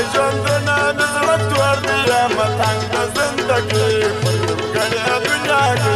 ژوندونه مې زړه تور دی یمه تنګ د زندګي پر نیمګړې دنیا کې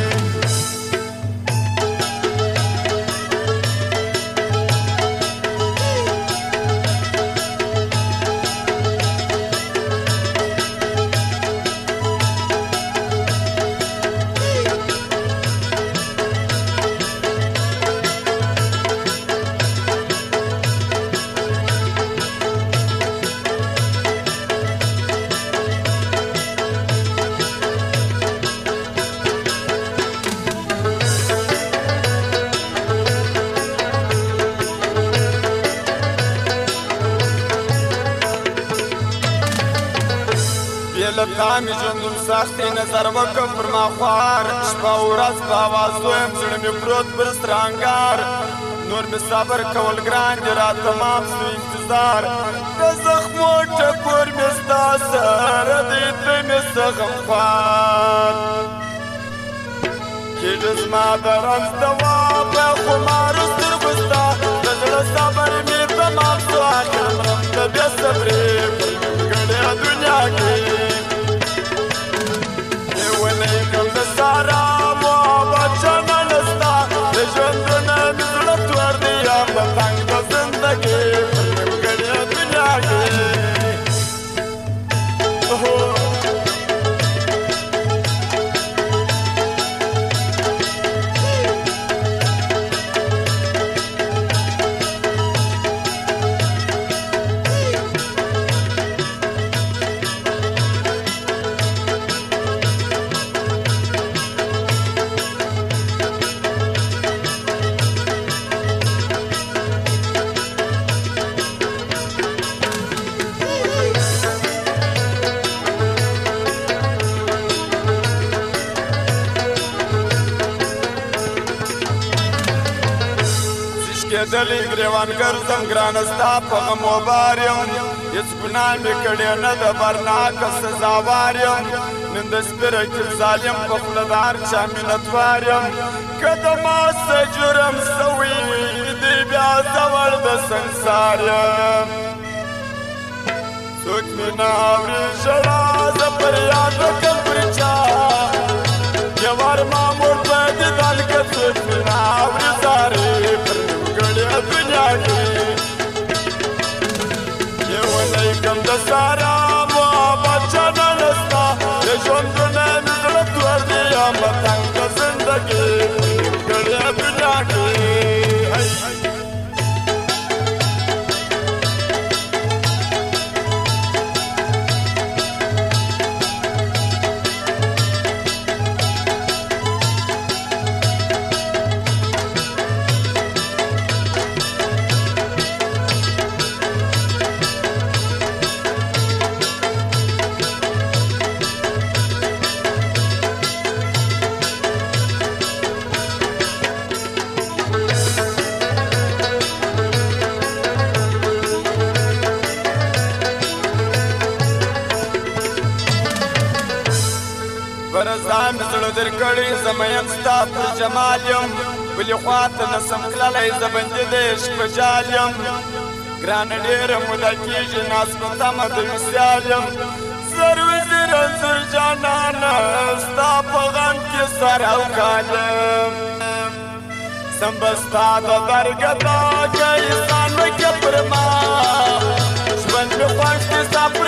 لتا مې ژوندون سختې نظر وکړم پر ما خوار شپه ورځ په اوازو یم زړه مې پروت پر سترانګار نور مې صبر کول ګران دي را تمام سو انتظار د زخمو ټکور مې ستا سره دی ته مې څه غمخوار کېږه زما د رنځ دوا په خمارو سترګو ستا د زړه صبر مې تمام سو اخر مرم د بې صبرې پر نیمګړې دنیا کې ونیکم د سارا محبت جانه نستا د ژوندونه مې زړه تور دی یم د تنګ د زندګي پر نیمګړې دنیا کې کېدلی ګریوان ګرځم ګرانه ستا په غم وبار یم هېڅ ګناه مې کړې نه ده برناکه سزاوار یم نن د سپېره کې ظالم په خوله د هر چا مینتوار یم که د ما څه جرم سوی دی بیا زوړ د سنګسار یم څوک مې نه اوري ژړا زه پر یاد وکړم پر چا یوار مامور په دیدن کې څوک مې نه اوري زارې پر دنیا کې یې ونیکم د سارا محبت جانه نستا د ژوندونه مې زړه تور دی یم تنګ د زندګي پر نیمګړې دنیا کې ورځان مې زړه در کړی زه مین ستا پر جمال یم بلې خوا ته نسم تللی زه بندي د عشق په جال یم ګرانه ډېره موده کېږي ناز په تمه د وصال یم زر وزر انځور جانانه ستا په غم کې سر او کال یم سم به ستا د درګدا که احسان وکړه پر ما ژوند مې خوښ دی ستا پر